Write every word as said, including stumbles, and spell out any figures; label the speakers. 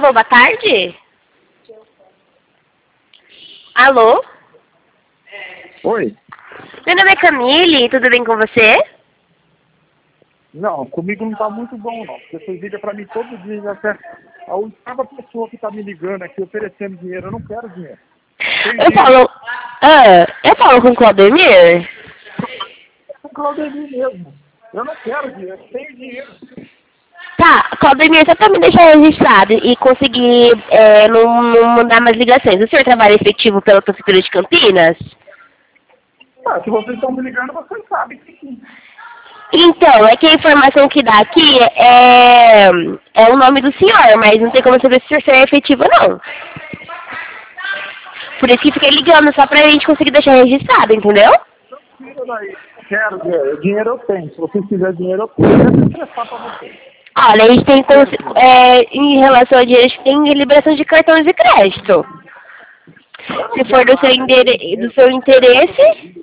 Speaker 1: Alô, boa tarde? Alô?
Speaker 2: Oi?
Speaker 1: Meu nome é Camille, tudo bem com você?
Speaker 2: Não, comigo não tá muito bom não, porque você liga pra mim todo dia, até a oitava pessoa que tá me ligando aqui oferecendo dinheiro, eu não quero dinheiro. Tem
Speaker 1: Eu
Speaker 2: dinheiro.
Speaker 1: falo... Ah, eu falo com o Claudemir?
Speaker 2: É o Claudemir mesmo. Eu não quero dinheiro, eu tenho dinheiro.
Speaker 1: Tá, Claudemir, só pra me deixar registrado e conseguir é, não, não mandar mais ligações. O senhor trabalha efetivo pela Prefeitura de Campinas?
Speaker 2: Ah, se vocês estão me ligando, vocês sabem que sim.
Speaker 1: Então, é que a informação que dá aqui é, é o nome do senhor, mas não tem como saber se o senhor é efetivo ou não. Por isso que fiquei ligando, só pra gente conseguir deixar registrado, entendeu?
Speaker 2: Tira daí. Quero dinheiro. Dinheiro eu tenho. Se vocês quiserem dinheiro, eu tenho. Eu vou prestar pra vocês.
Speaker 1: Olha, a gente tem, cons- é, em relação a dinheiro, a gente tem liberação de cartões de crédito.
Speaker 2: Eu não
Speaker 1: Se for
Speaker 2: quero
Speaker 1: do seu,
Speaker 2: nada, eu tenho
Speaker 1: endere- do
Speaker 2: dinheiro.
Speaker 1: seu interesse,